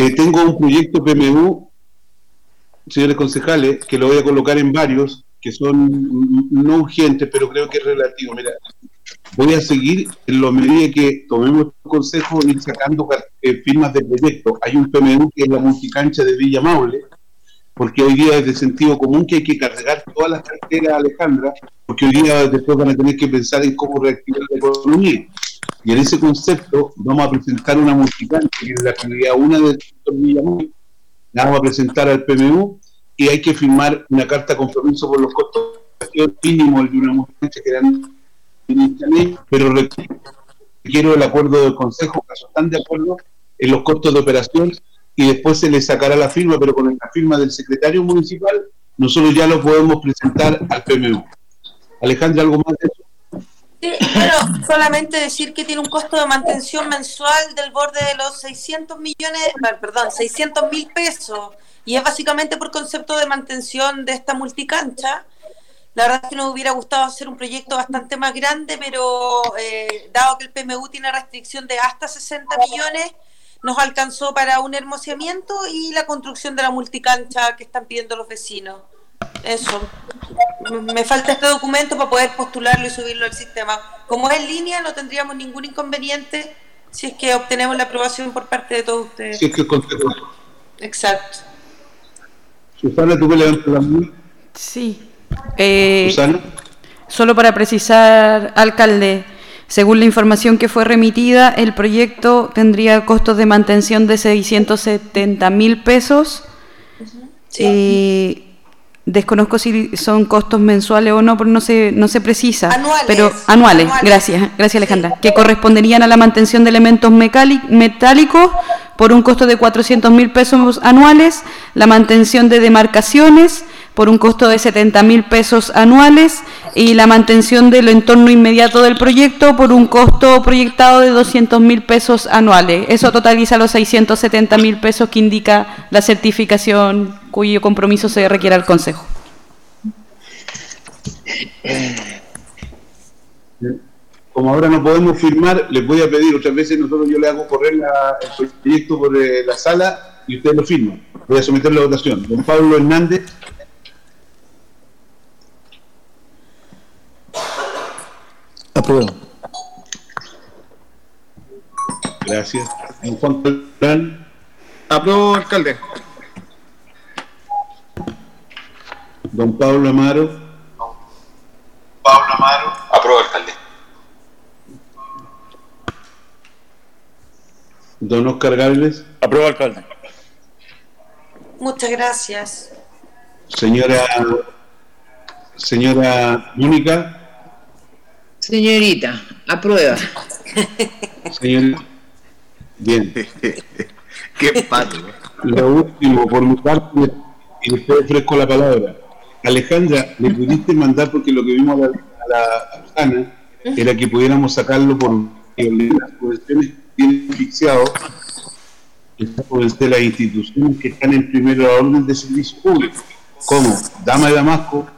Tengo un proyecto PMU, señores concejales, que lo voy a colocar en varios, que son no urgentes, pero creo que es relativo. Mira, voy a seguir en la medida que tomemos el consejo ir sacando firmas de proyecto. Hay un PMU que es la multicancha de Villa Maule, porque hoy día es de sentido común que hay que cargar todas las carteras, Alejandra, porque hoy día después van a tener que pensar en cómo reactivar la economía. Y en ese concepto vamos a presentar una multicancha, que es la actividad una del sector Villa Maule, la vamos a presentar al PMU y hay que firmar una carta de compromiso por los costos mínimos de una multicancha que eran pero requiero el acuerdo del Consejo, caso están de acuerdo en los costos de operación y después se le sacará la firma, pero con la firma del secretario municipal nosotros ya lo podemos presentar al PMU. Alejandra, ¿algo más de eso? Sí, bueno, solamente decir que tiene un costo de mantención mensual del borde de los 600.000 pesos, y es básicamente por concepto de mantención de esta multicancha. La verdad es que nos hubiera gustado hacer un proyecto bastante más grande, pero dado que el PMU tiene restricción de hasta 60 millones, nos alcanzó para un hermoseamiento y la construcción de la multicancha que están pidiendo los vecinos. Eso. Me falta este documento para poder postularlo y subirlo al sistema. Como es en línea, no tendríamos ningún inconveniente si es que obtenemos la aprobación por parte de todos ustedes. Si es que el Consejo. Exacto. Susana, ¿tú me levantas la mano? Sí. Susana. Solo para precisar, alcalde, según la información que fue remitida, el proyecto tendría costos de mantención de 670.000 pesos. Sí. Desconozco si son costos mensuales o no, pero no se precisa. Anuales. Pero anuales. Gracias Alejandra. Sí. Que corresponderían a la mantención de elementos metálicos por un costo de 400.000 pesos anuales, la mantención de demarcaciones por un costo de 70.000 pesos anuales y la mantención del entorno inmediato del proyecto por un costo proyectado de 200.000 pesos anuales. Eso totaliza los 670.000 pesos que indica la certificación cuyo compromiso se requiere al Consejo. Como ahora no podemos firmar, les voy a pedir, otras veces yo le hago correr el proyecto por la sala y ustedes lo firman. Voy a someter la votación. Don Pablo Hernández. Apruebo. Gracias. Don Juan Coltrán. Apruebo, alcalde. Don Pablo Amaro. Apruebo, alcalde. Don Oscar Gálvez. Apruebo, alcalde. Muchas gracias. Señora Mónica. Señorita, aprueba. Señorita. Bien. Qué pato. Lo último, por mi parte, y después ofrezco la palabra. Alejandra, ¿le pudiste mandar, porque lo que vimos a la Susana era que pudiéramos sacarlo por las poblaciones que tienen asfixiado, pueden ser las instituciones que están en primer orden de servicio público, como Dama de Damasco,